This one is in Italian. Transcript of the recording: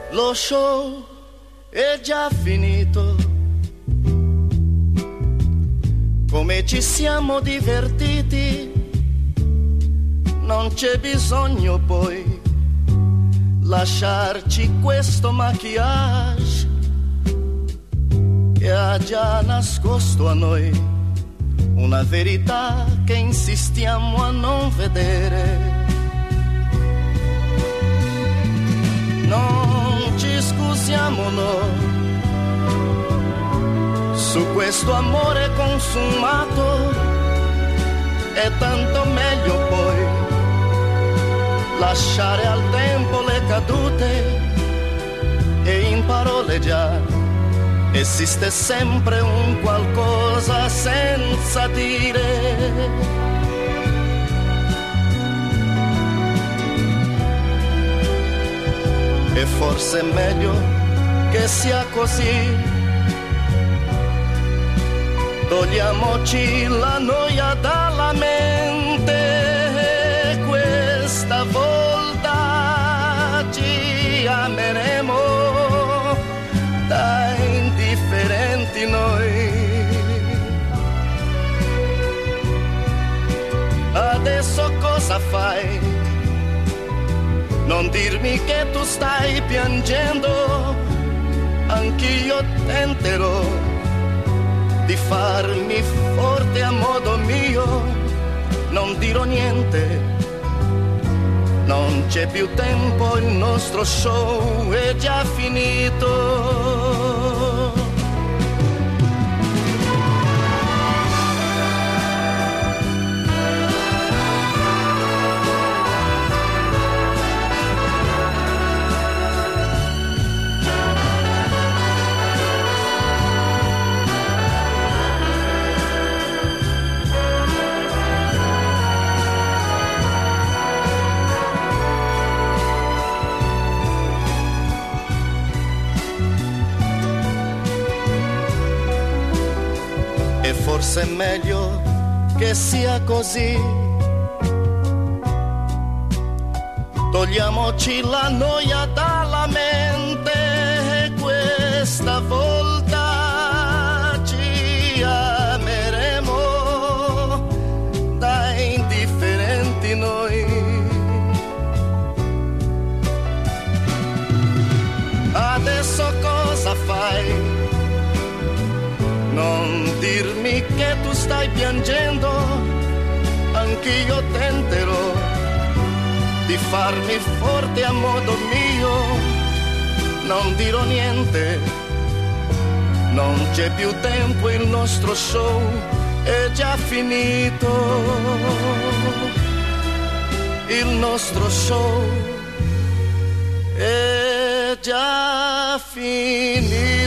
Lo show è già finito. Come ci siamo divertiti, non c'è bisogno poi lasciarci questo maquillage che ha già nascosto a noi una verità che insistiamo a non vedere. Non ci scusiamo noi su questo amore consumato, è tanto meglio poi lasciare al tempo le cadute. E in parole già esiste sempre un qualcosa senza dire. E forse è meglio che sia così. Togliamoci la noia dalla mente. Questa volta ci ameremo da indifferenti noi. Adesso cosa fai? Non dirmi che tu stai piangendo, anch'io tenterò di farmi forte a modo mio. Non dirò niente, non c'è più tempo, il nostro show è già finito. Forse è meglio che sia così. Togliamoci la noia dalla mente. Questa volta ci ameremo da indifferenti noi. Adesso cosa fai? Non dirmi che tu stai piangendo, anch'io tenterò di farmi forte a modo mio. Non dirò niente, non c'è più tempo, il nostro show è già finito. Il nostro show è già finito.